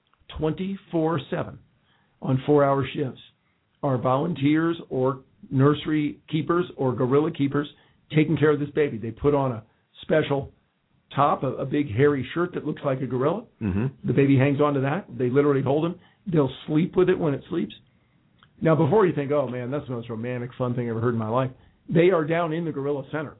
24/7 on 4-hour shifts, are volunteers or nursery keepers or gorilla keepers taking care of this baby. They put on a special top, a big hairy shirt that looks like a gorilla. The baby hangs on to that. They literally hold him. They'll sleep with it when it sleeps. Now, before you think, oh, man, that's the most romantic, fun thing I ever heard in my life, they are down in the gorilla center.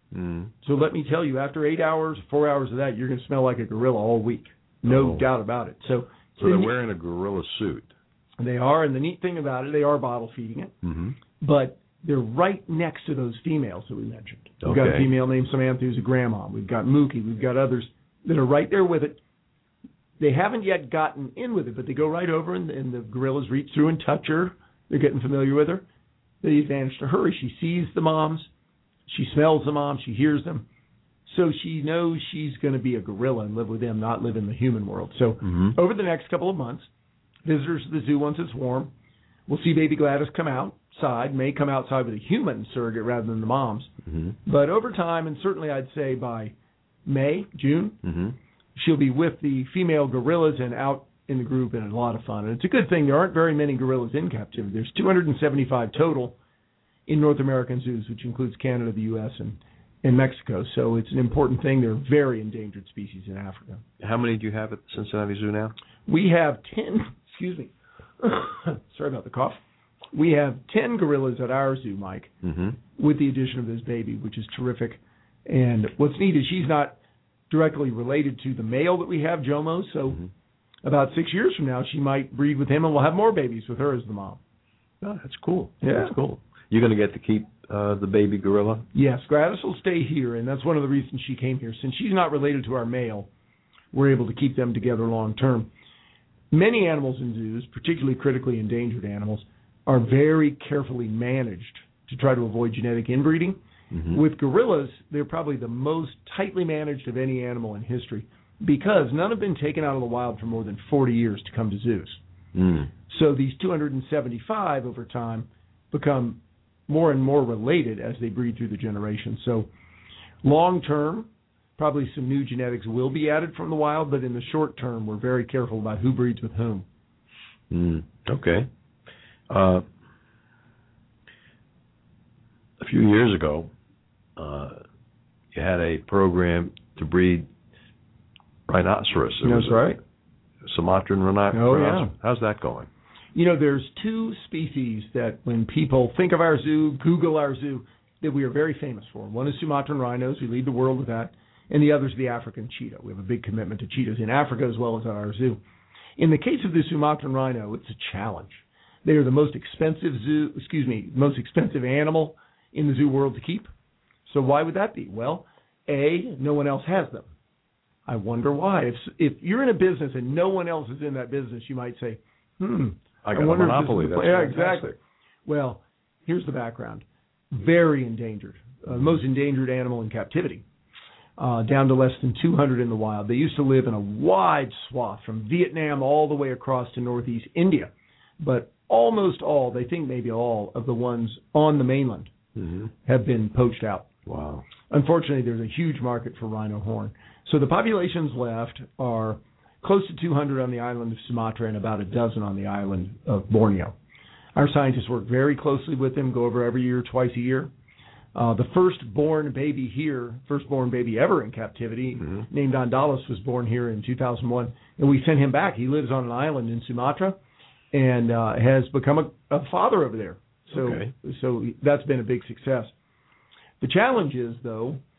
So let me tell you, after 8 hours, 4 hours of that, you're going to smell like a gorilla all week. No doubt about it. So they're wearing a gorilla suit. They are, and the neat thing about it, they are bottle feeding it. But they're right next to those females that we mentioned. We've got a female named Samantha who's a grandma. We've got Mookie. We've got others that are right there with it. They haven't yet gotten in with it, but they go right over, and the gorillas reach through and touch her. They're getting familiar with her. The advantage to her is she sees the moms. She smells the moms. She hears them. So she knows she's going to be a gorilla and live with them, not live in the human world. So over the next couple of months, visitors to the zoo, once it's warm, will see baby Gladys come outside, may come outside with a human surrogate rather than the moms. But over time, and certainly I'd say by May, June, she'll be with the female gorillas and out in the group, and a lot of fun. And it's a good thing. There aren't very many gorillas in captivity. There's 275 total in North American zoos, which includes Canada, the U.S., and Mexico. So it's an important thing. They're very endangered species in Africa. How many do you have at the Cincinnati Zoo now? We have 10, excuse me. Sorry about the cough. We have 10 gorillas at our zoo, Mike, with the addition of this baby, which is terrific. And what's neat is she's not directly related to the male that we have, Jomo, so about 6 years from now, she might breed with him, and we'll have more babies with her as the mom. Oh, that's cool. Yeah. That's cool. You're going to get to keep the baby gorilla? Yes, Gladys will stay here, and that's one of the reasons she came here. Since she's not related to our male, we're able to keep them together long term. Many animals in zoos, particularly critically endangered animals, are very carefully managed to try to avoid genetic inbreeding. With gorillas, they're probably the most tightly managed of any animal in history because none have been taken out of the wild for more than 40 years to come to zoos. So these 275 over time become more and more related as they breed through the generations. So long term, probably some new genetics will be added from the wild, but in the short term, we're very careful about who breeds with whom. Okay. A few years ago, you had a program to breed rhinoceros. That's right. Sumatran rhinoceros. Oh, yeah. How's that going? You know, there's two species that when people think of our zoo, Google our zoo, that we are very famous for. One is Sumatran rhinos. We lead the world with that. And the other is the African cheetah. We have a big commitment to cheetahs in Africa as well as at our zoo. In the case of the Sumatran rhino, it's a challenge. They are the most expensive most expensive animal in the zoo world to keep. So why would that be? Well, A, no one else has them. I wonder why. If you're in a business and no one else is in that business, you might say, I got a monopoly. That's yeah, exactly. Well, here's the background. Very endangered. Most endangered animal in captivity. Down to less than 200 in the wild. They used to live in a wide swath from Vietnam all the way across to northeast India. But almost all, they think maybe all, of the ones on the mainland have been poached out. Wow. Unfortunately, there's a huge market for rhino horn. So the populations left are close to 200 on the island of Sumatra and about a dozen on the island of Borneo. Our scientists work very closely with them, go over every year, twice a year. The firstborn baby ever in captivity, named Andalos, was born here in 2001, and we sent him back. He lives on an island in Sumatra and has become a father over there. So that's been a big success. The challenge is, though,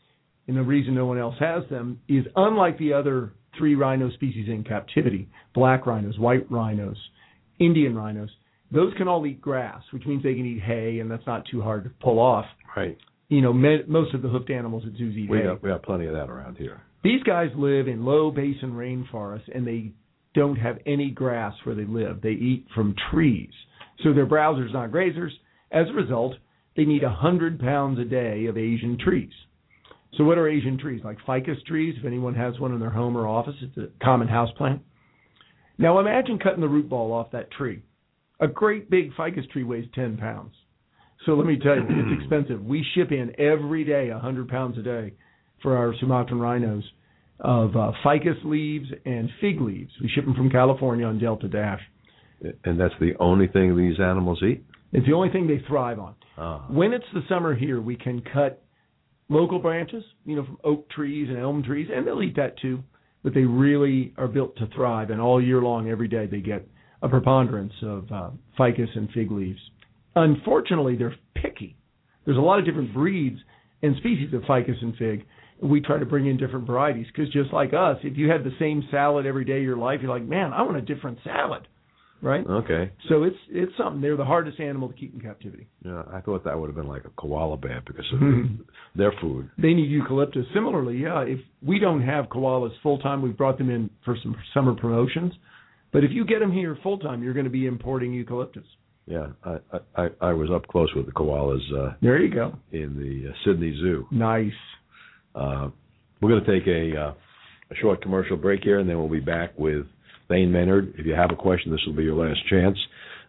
and the reason no one else has them is unlike the other 3 rhino species in captivity, black rhinos, white rhinos, Indian rhinos, those can all eat grass, which means they can eat hay, and that's not too hard to pull off. Right. Most of the hoofed animals at zoos eat hay. We got plenty of that around here. These guys live in low basin rainforests, and they don't have any grass where they live. They eat from trees. So they're browsers, not grazers. As a result, they need 100 pounds a day of Asian trees. So what are Asian trees? Like ficus trees, if anyone has one in their home or office. It's a common house plant. Now imagine cutting the root ball off that tree. A great big ficus tree weighs 10 pounds. So let me tell you, it's expensive. We ship in every day 100 pounds a day for our Sumatran rhinos of ficus leaves and fig leaves. We ship them from California on Delta Dash. And that's the only thing these animals eat? It's the only thing they thrive on. When it's the summer here, we can cut local branches, from oak trees and elm trees, and they'll eat that too. But they really are built to thrive, and all year long, every day, they get a preponderance of ficus and fig leaves. Unfortunately, they're picky. There's a lot of different breeds and species of ficus and fig. We try to bring in different varieties because just like us, if you had the same salad every day of your life, you're like, man, I want a different salad, right? Okay. So it's something. They're the hardest animal to keep in captivity. Yeah, I thought that would have been like a koala bear because of their food. They need eucalyptus. Similarly, if we don't have koalas full-time, we've brought them in for some summer promotions. But if you get them here full-time, you're going to be importing eucalyptus. Yeah, I was up close with the koalas. There you go. In the Sydney Zoo. Nice. We're going to take a short commercial break here, and then we'll be back with Thane Maynard. If you have a question, this will be your last chance.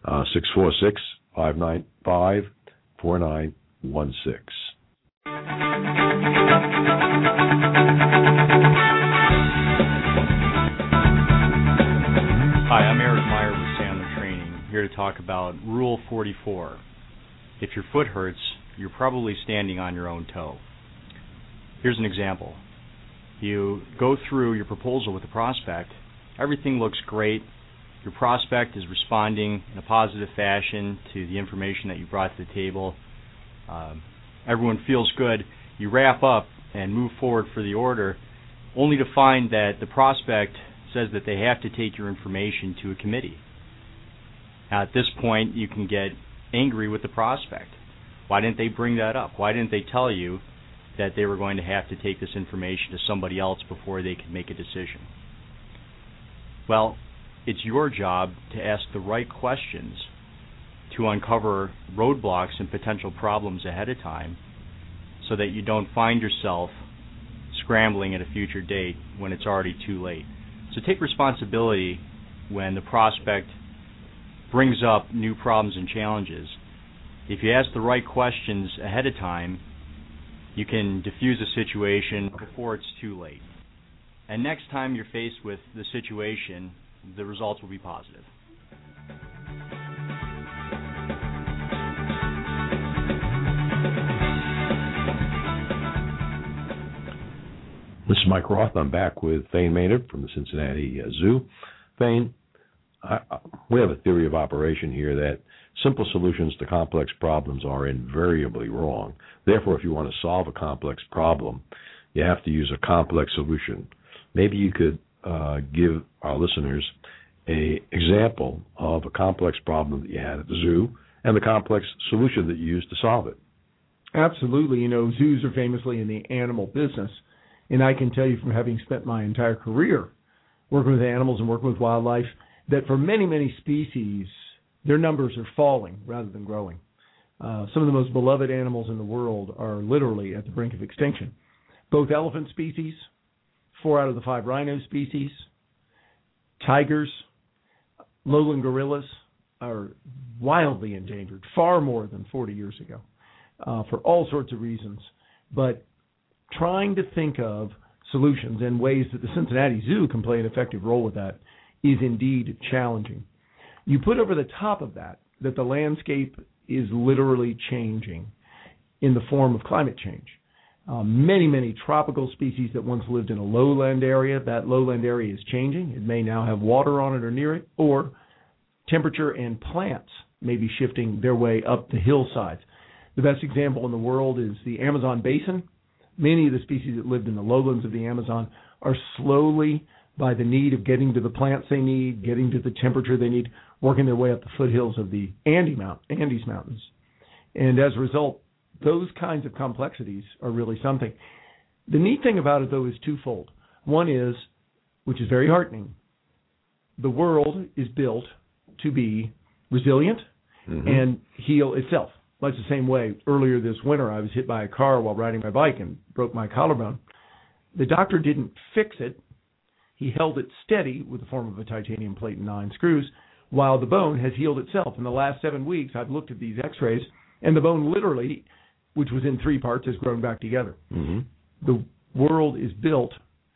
646-595-4916. Hi, I'm Eric Meyer with Sandler Training, here to talk about Rule 44. If your foot hurts, you're probably standing on your own toe. Here's an example. You go through your proposal with the prospect. Everything looks great. Your prospect is responding in a positive fashion to the information that you brought to the table. Everyone feels good. You wrap up and move forward for the order, only to find that the prospect says that they have to take your information to a committee. Now, at this point, you can get angry with the prospect. Why didn't they bring that up? Why didn't they tell you that they were going to have to take this information to somebody else before they could make a decision? Well, it's your job to ask the right questions to uncover roadblocks and potential problems ahead of time so that you don't find yourself scrambling at a future date when it's already too late. So take responsibility when the prospect brings up new problems and challenges. If you ask the right questions ahead of time, you can diffuse a situation before it's too late. And next time you're faced with the situation, the results will be positive. This is Mike Roth. I'm back with Thane Maynard from the Cincinnati Zoo. Thane, we have a theory of operation here that simple solutions to complex problems are invariably wrong. Therefore, if you want to solve a complex problem, you have to use a complex solution. Maybe you could give our listeners an example of a complex problem that you had at the zoo and the complex solution that you used to solve it. Absolutely. Zoos are famously in the animal business. And I can tell you from having spent my entire career working with animals and working with wildlife that for many, many species, their numbers are falling rather than growing. Some of the most beloved animals in the world are literally at the brink of extinction. Both elephant species, 4 out of the 5 rhino species, tigers, lowland gorillas are wildly endangered, far more than 40 years ago, for all sorts of reasons. But trying to think of solutions and ways that the Cincinnati Zoo can play an effective role with that is indeed challenging. You put over the top of that the landscape is literally changing in the form of climate change. Many, many tropical species that once lived in a lowland area, that lowland area is changing. It may now have water on it or near it, or temperature and plants may be shifting their way up the hillsides. The best example in the world is the Amazon basin. many of the species that lived in the lowlands of the Amazon are slowly, by the need of getting to the plants they need, getting to the temperature they need, working their way up the foothills of the Andes Mountains. And as a result, those kinds of complexities are really something. The neat thing about it, though, is twofold. One is, which is very heartening, the world is built to be resilient and heal itself. Much the same way, earlier this winter, I was hit by a car while riding my bike and broke my collarbone. The doctor didn't fix it. He held it steady with the form of a titanium plate and 9 screws, while the bone has healed itself. In the last 7 weeks, I've looked at these x-rays, and the bone literally, which was in 3 parts, has grown back together. The world is built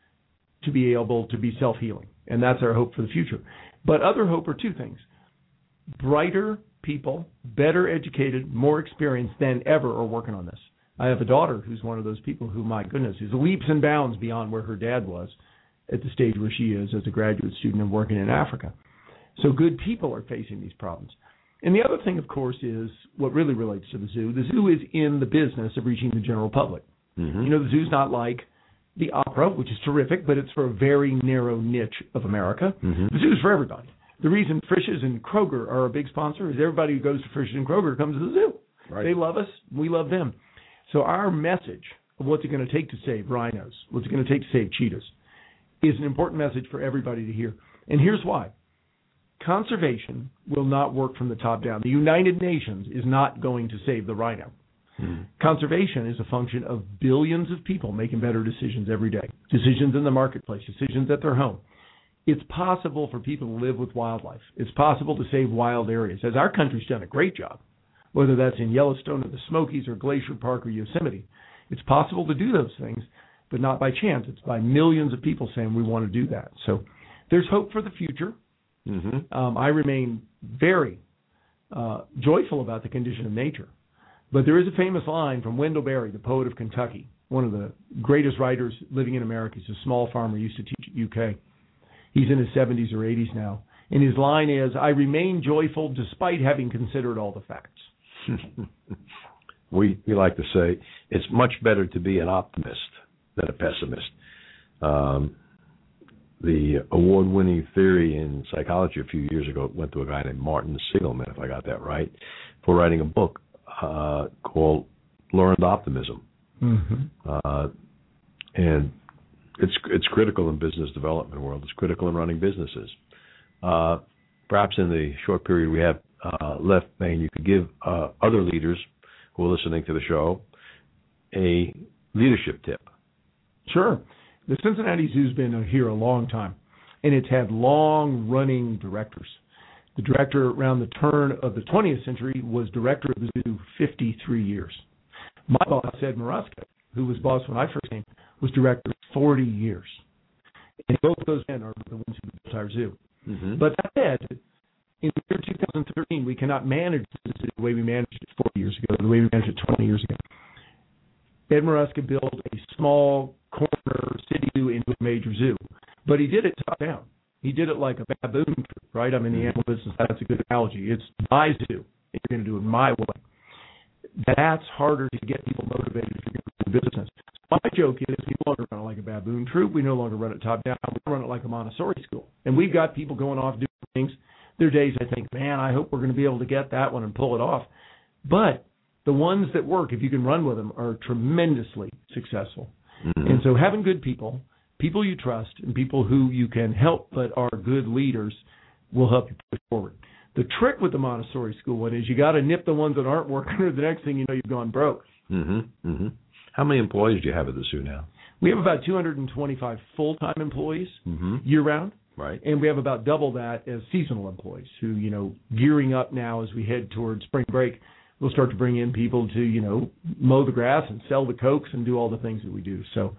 to be able to be self-healing, and that's our hope for the future. But other hope are 2 things. Brighter people, better educated, more experienced than ever are working on this. I have a daughter who's one of those people who, my goodness, is leaps and bounds beyond where her dad was at the stage where she is as a graduate student and working in Africa. So good people are facing these problems. And the other thing, of course, is what really relates to the zoo. The zoo is in the business of reaching the general public. You know, the zoo's not like the opera, which is terrific, but it's for a very narrow niche of America. The zoo's for everybody. The reason Frisch's and Kroger are a big sponsor is everybody who goes to Frisch's and Kroger comes to the zoo. Right. They love us. We love them. So our message of what's it going to take to save rhinos, what's it going to take to save cheetahs, is an important message for everybody to hear. And here's why. Conservation will not work from the top down. The United Nations is not going to save the rhino. Conservation is a function of billions of people making better decisions every day, decisions in the marketplace, decisions at their home. It's possible for people to live with wildlife. It's possible to save wild areas, as our country's done a great job, whether that's in Yellowstone or the Smokies or Glacier Park or Yosemite. It's possible to do those things, but not by chance. It's by millions of people saying we want to do that. So there's hope for the future. I remain very joyful about the condition of nature. But there is a famous line from Wendell Berry, the poet of Kentucky, one of the greatest writers living in America. He's a small farmer, used to teach at UK. He's in his 70s or 80s now. And his line is, I remain joyful despite having considered all the facts. We like to say it's much better to be an optimist than a pessimist. The award-winning theory in psychology a few years ago went to a guy named Martin Seligman, if I got that right, for writing a book called Learned Optimism. And it's critical in business development world. It's critical in running businesses. Perhaps in the short period we have left, Maine, you could give other leaders who are listening to the show a leadership tip. Sure. The Cincinnati Zoo's been here a long time, and it's had long-running directors. The director around the turn of the 20th century was director of the zoo 53 years. My boss, Ed Maruska, who was boss when I first came, was director 40 years. And both of those men are the ones who built our zoo. But that said, in the year 2013, we cannot manage the zoo the way we managed it 40 years ago, the way we managed it 20 years ago. Ed Maruska built a small corner city zoo into a major zoo, but he did it top down. He did it like a baboon troop, right? I'm in the animal business. That's a good analogy. It's my zoo, and you're going to do it my way. That's harder to get people motivated if you're going to do business. My joke is we no longer run it like a baboon troop. We no longer run it top down. We run it like a Montessori school. And we've got people going off doing things. There are days I think, man, I hope we're going to be able to get that one and pull it off. But the ones that work, if you can run with them, are tremendously successful. And so having good people you trust, and people who you can help but are good leaders will help you push forward. The trick with the Montessori school one is you got to nip the ones that aren't working, or the next thing you know, you've gone broke. How many employees do you have at the zoo now? We have about 225 full-time employees year-round. Right. And we have about double that as seasonal employees who, gearing up now as we head towards spring break, we'll start to bring in people to, mow the grass and sell the cokes and do all the things that we do. So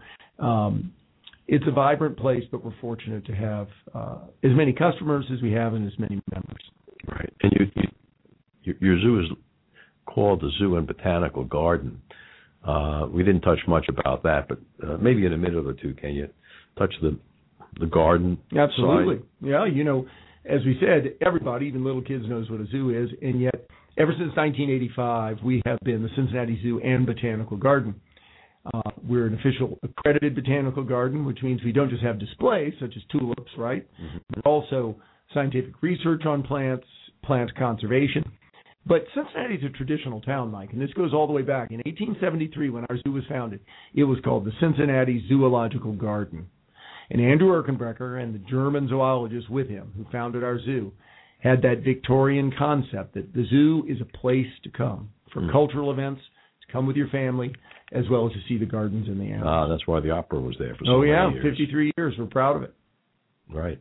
it's a vibrant place, but we're fortunate to have as many customers as we have and as many members. Right. And your zoo is called the Zoo and Botanical Garden. We didn't touch much about that, but maybe in a minute or two, can you touch the garden? Absolutely. side? Yeah, as we said, everybody, even little kids, knows what a zoo is, and yet ever since 1985, we have been the Cincinnati Zoo and Botanical Garden. We're an official accredited botanical garden, which means we don't just have displays such as tulips, right? Mm-hmm. But also scientific research on plants, plant conservation. But Cincinnati's a traditional town, Mike, and this goes all the way back. In 1873, when our zoo was founded, it was called the Cincinnati Zoological Garden. And Andrew Erkenbrecher and the German zoologist with him, who founded our zoo, had that Victorian concept that the zoo is a place to come for cultural events, to come with your family, as well as to see the gardens and the animals. That's why the opera was there for so many years. 53 years. We're proud of it. Right.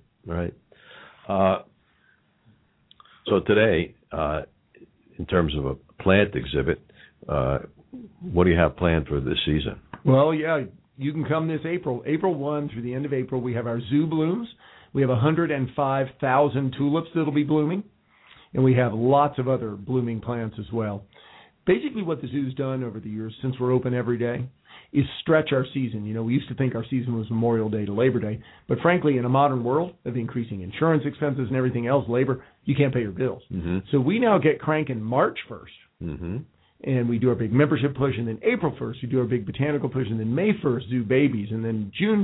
So today, in terms of a plant exhibit, what do you have planned for this season? Well, yeah, you can come this April 1 through the end of April. We have our zoo blooms. We have 105,000 tulips that'll be blooming, and we have lots of other blooming plants as well. Basically what the zoo's done over the years, since we're open every day, is stretch our season. You know, we used to think our season was Memorial Day to Labor Day, but frankly, in a modern world of increasing insurance expenses and everything else, labor, you can't pay your bills. Mm-hmm. So we now get cranking March 1st, mm-hmm. and we do our big membership push, and then April 1st, we do our big botanical push, and then May 1st, Zoo Babies, and then June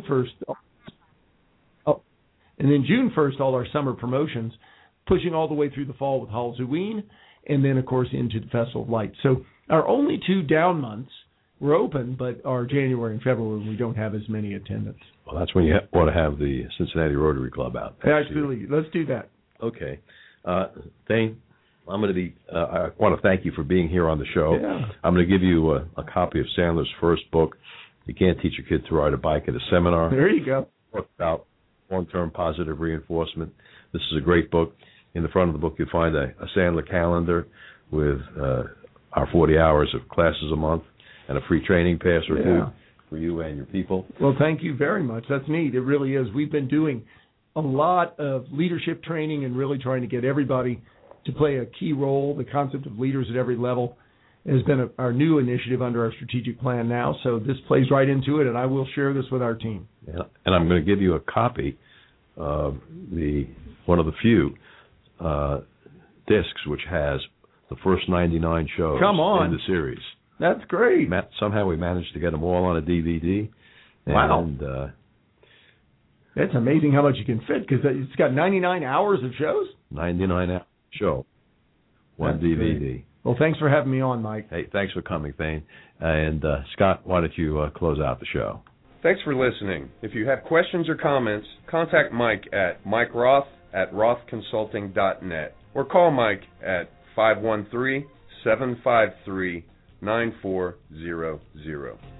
1st, all our summer promotions, pushing all the way through the fall with Halloween, and then, of course, into the Festival of Lights. So our only 2 down months, we're open, but are January and February when we don't have as many attendants. Well, that's when you want to have the Cincinnati Rotary Club out. Absolutely. Let's do that. Okay. Thane, I'm going to be. I want to thank you for being here on the show. Yeah. I'm going to give you a copy of Sandler's first book, You Can't Teach a Kid to Ride a Bike at a Seminar. There you go. About long-term positive reinforcement. This is a great book. In the front of the book, you'll find a Sandler calendar with our 40 hours of classes a month and a free training pass or two for you and your people. Well, thank you very much. That's neat. It really is. We've been doing a lot of leadership training and really trying to get everybody to play a key role. The concept of leaders at every level has been our new initiative under our strategic plan now. So this plays right into it, and I will share this with our team. Yeah. And I'm going to give you a copy of one of the few discs which has the first 99 shows in the series. That's great. Somehow we managed to get them all on a DVD. Wow. And, that's amazing how much you can fit, because it's got 99 hours of shows? 99 hours show. One DVD. Great. Well, thanks for having me on, Mike. Hey, thanks for coming, Thane. And Scott, why don't you close out the show? Thanks for listening. If you have questions or comments, contact Mike at MikeRoth@rothconsulting.net or call Mike at 513-753-9400.